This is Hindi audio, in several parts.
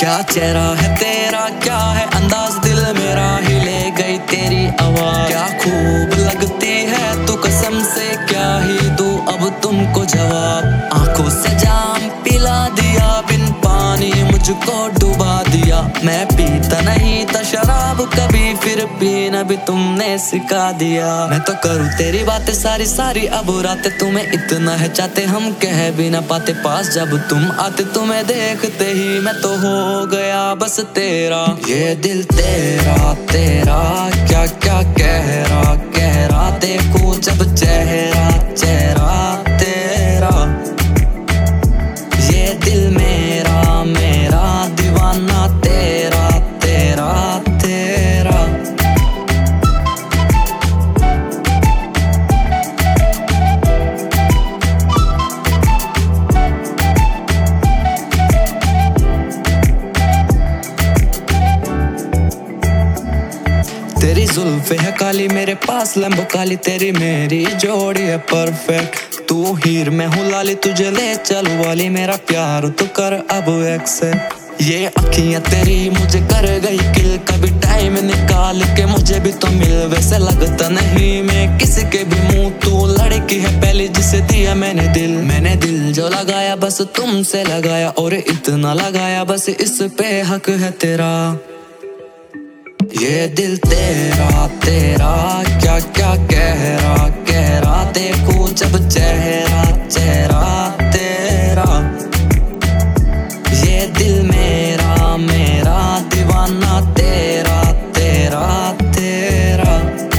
क्या चेहरा है तेरा, क्या है अंदाज, दिल मेरा ही ले गई तेरी आवाज। क्या खूब लगती है तू कसम से, क्या ही दूं अब तुमको जवाब। आंखों से जाम पिला दिया, बिन पानी मुझको डुबा दिया। मैं पीता नहीं था शराब कभी, फिर पीना भी तुमने सिखा दिया। मैं तो करूँ तेरी बातें सारी सारी, अब रातें तुम्हें इतना है चाहते हम कह भी ना पाते। पास जब तुम आते तुम्हें देखते ही मैं तो हो गया बस तेरा। ये दिल तेरा तेरा क्या क्या कह रहा देखो जब चेहरा चेहरा तेरा। ये दिल मेरा मेरा दीवाना तेरा तेरा तेरा। तेरी जुल्फे है काली, मेरे पास लंबो काली, तेरी मेरी जोड़ी है परफेक्ट। तू हीर मैं हूँ लाली, तुझे ले चलूं वाली, मेरा प्यार तू कर अब एक्सेप्ट। ये अखियां तेरी मुझे कर गई किल, कभी टाइम निकाल के मुझे भी तो मिल। वैसे लगता नहीं मैं किसी के भी मुंह, तू लड़की है पहली जिसे दिया मैंने दिल जो लगाया बस तुमसे लगाया, और इतना लगाया बस इस पे हक है तेरा। ये दिल तेरा तेरा क्या क्या कह रहा देखो जब चेहरा चेहरा तेरा। ये दिल मेरा मेरा दीवाना तेरा तेरा तेरा।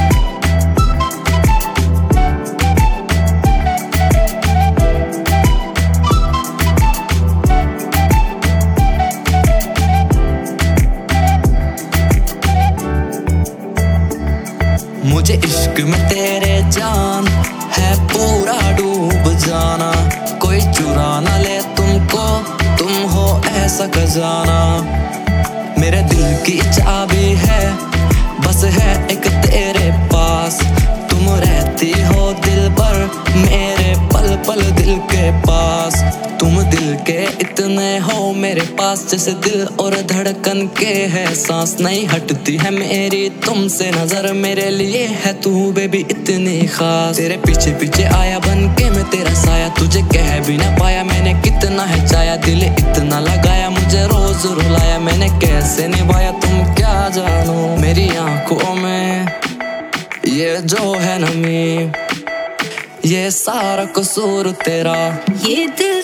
मुझे इश्क में तेरे जान है पूरा डूब जाना। कोई चुरा ना ले तुमको, तुम हो ऐसा खजाना। मेरे दिल की चाबी है बस है एक तेरे पास। तुम रहती हो दिल पर मेरे पल पल दिल के पास। तुम दिल के इतने हो मेरे पास, जैसे दिल और धड़कन के है सांस। नहीं हटती है मेरी तुमसे नजर, मेरे लिए है तू बेबी इतनी खास। तेरे पीछे पीछे आया बन के मैं तेरा साया, तुझे कह भी ना पाया मैंने कितना है चाया। दिल इतना लगाया मुझे रोज रुलाया, मैंने कैसे निभाया तुम क्या जानो। मेरी आंखों में ये जो है नमी, ये सारा कसूर तेरा। ये दिल